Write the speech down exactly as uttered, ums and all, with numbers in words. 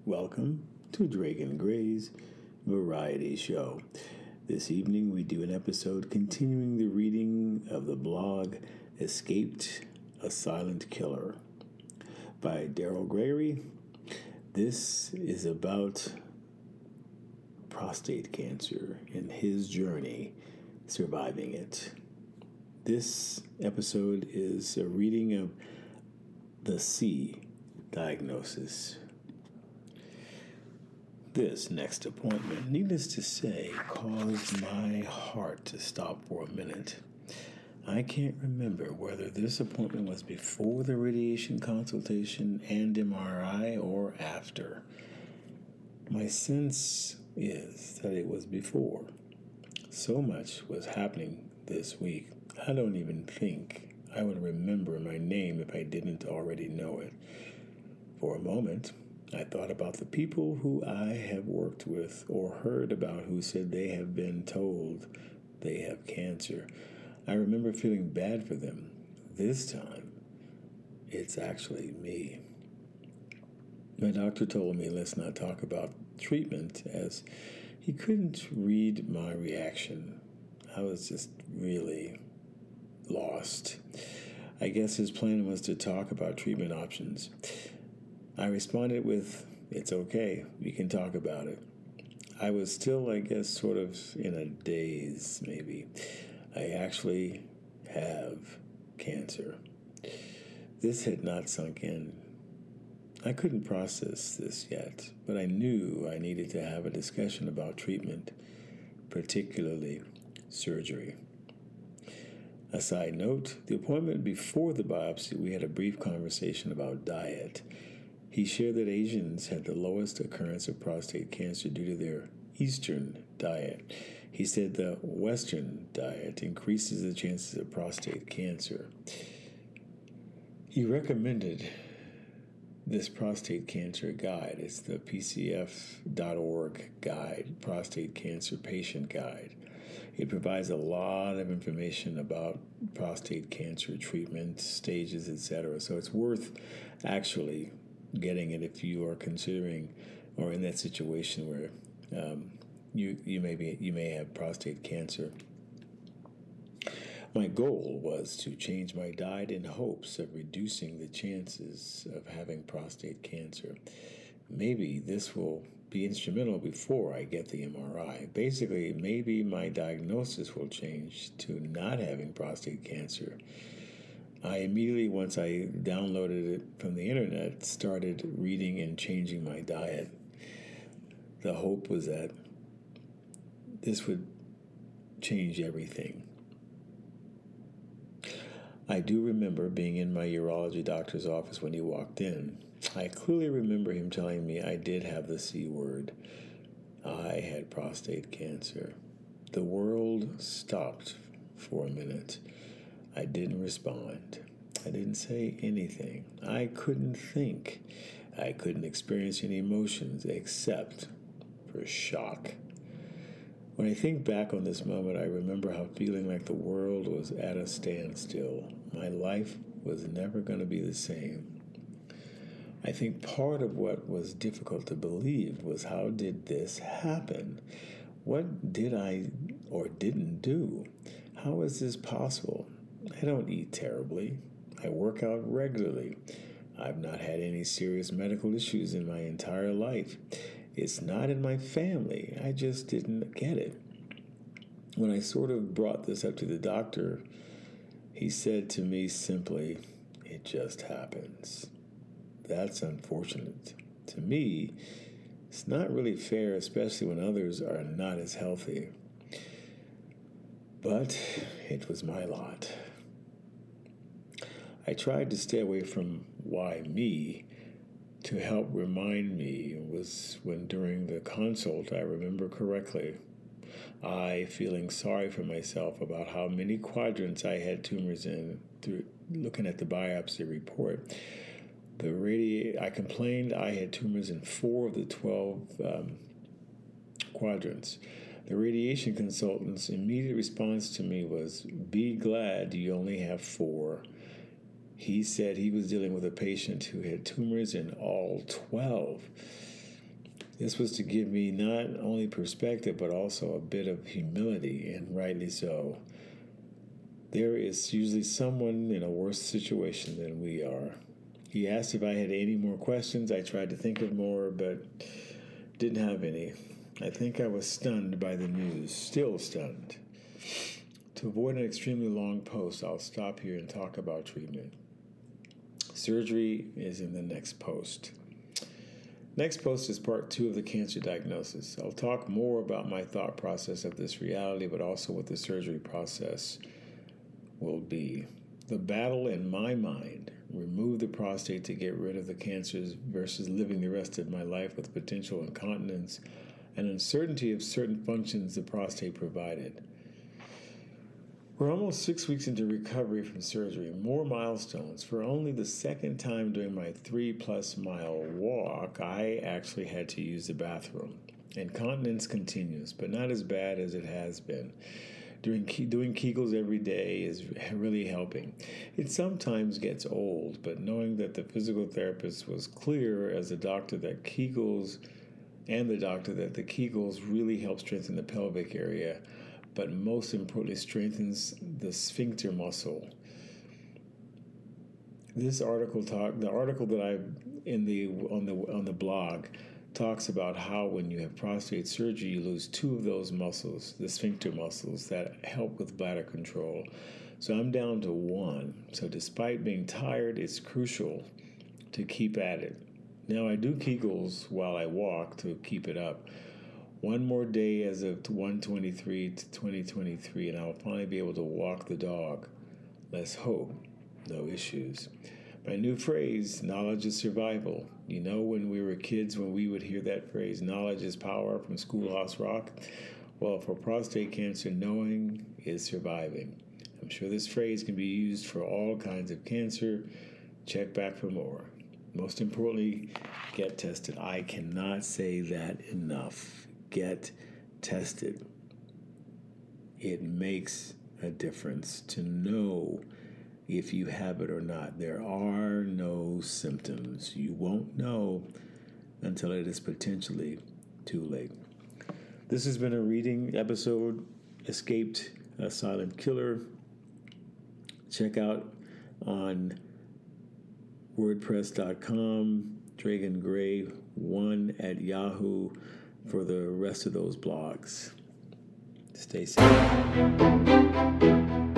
Welcome to Drake and Gray's Variety Show. This evening we do an episode continuing the reading of the blog Escaped a Silent Killer by Daryl Gregory. This is about prostate cancer and his journey surviving it. This episode is a reading of the C diagnosis. This next appointment, needless to say, caused my heart to stop for a minute. I can't remember whether this appointment was before the radiation consultation and M R I or after. My sense is that it was before. So much was happening this week, I don't even think I would remember my name if I didn't already know it. For a moment, I thought about the people who I have worked with or heard about who said they have been told they have cancer. I remember feeling bad for them. This time, it's actually me. My doctor told me let's not talk about treatment as he couldn't read my reaction. I was just really lost. I guess his plan was to talk about treatment options. I responded with, "It's okay, we can talk about it." I was still, I guess, sort of in a daze, maybe. I actually have cancer. This had not sunk in. I couldn't process this yet, but I knew I needed to have a discussion about treatment, particularly surgery. A side note, the appointment before the biopsy, we had a brief conversation about diet. He shared that Asians had the lowest occurrence of prostate cancer due to their Eastern diet. He said the Western diet increases the chances of prostate cancer. He recommended this prostate cancer guide. It's the P C F dot org guide, prostate cancer patient guide. It provides a lot of information about prostate cancer treatment, stages, et cetera. So it's worth actually getting it if you are considering or in that situation where um, you you may be you may have prostate cancer. My goal was to change my diet in hopes of reducing the chances of having prostate cancer. Maybe this will be instrumental before I get the M R I. Basically, maybe my diagnosis will change to not having prostate cancer. I immediately, once I downloaded it from the internet, started reading and changing my diet. The hope was that this would change everything. I do remember being in my urology doctor's office when he walked in. I clearly remember him telling me I did have the C word. I had prostate cancer. The world stopped for a minute. I didn't respond. I didn't say anything. I couldn't think. I couldn't experience any emotions except for shock. When I think back on this moment, I remember how feeling like the world was at a standstill. My life was never going to be the same. I think part of what was difficult to believe was how did this happen? What did I or didn't do? How is this possible? I don't eat terribly. I work out regularly. I've not had any serious medical issues in my entire life. It's not in my family. I just didn't get it. When I sort of brought this up to the doctor, he said to me simply, "It just happens." That's unfortunate. To me, it's not really fair, especially when others are not as healthy. But it was my lot. I tried to stay away from why me to help remind me. It was when during the consult, I remember correctly, I feeling sorry for myself about how many quadrants I had tumors in through looking at the biopsy report. The radi- I complained I had tumors in four of the twelve um, quadrants. The radiation consultant's immediate response to me was, "Be glad you only have four." He said he was dealing with a patient who had tumors in all twelve. This was to give me not only perspective, but also a bit of humility, and rightly so. There is usually someone in a worse situation than we are. He asked if I had any more questions. I tried to think of more, but didn't have any. I think I was stunned by the news, still stunned. To avoid an extremely long post, I'll stop here and talk about treatment. Surgery is in the next post. Next post is part two of the cancer diagnosis. I'll talk more about my thought process of this reality, but also what the surgery process will be. The battle in my mind, remove the prostate to get rid of the cancers versus living the rest of my life with potential incontinence and uncertainty of certain functions the prostate provided. We're almost six weeks into recovery from surgery. More milestones. For only the second time during my three-plus mile walk, I actually had to use the bathroom. Incontinence continues, but not as bad as it has been. Doing, doing Kegels every day is really helping. It sometimes gets old, but knowing that the physical therapist was clear as a doctor that Kegels and the doctor that the Kegels really help strengthen the pelvic area, but most importantly strengthens the sphincter muscle. This article talk the article that I in the on the on the blog talks about how when you have prostate surgery you lose two of those muscles, the sphincter muscles that help with bladder control. So I'm down to one. So despite being tired, it's crucial to keep at it. Now I do Kegels while I walk to keep it up. One more day as of one twenty-three to twenty twenty-three, and I'll finally be able to walk the dog. Let's hope. No issues. My new phrase, knowledge is survival. You know when we were kids, when we would hear that phrase, knowledge is power from Schoolhouse Rock? Well, for prostate cancer, knowing is surviving. I'm sure this phrase can be used for all kinds of cancer. Check back for more. Most importantly, get tested. I cannot say that enough. Get tested. It makes a difference to know if you have it or not. There are no symptoms. You won't know until it is potentially too late. This has been a reading episode, Escaped a Silent Killer. Check out on wordpress dot com, Dragon Gray one at Yahoo for the rest of those blogs. Stay safe.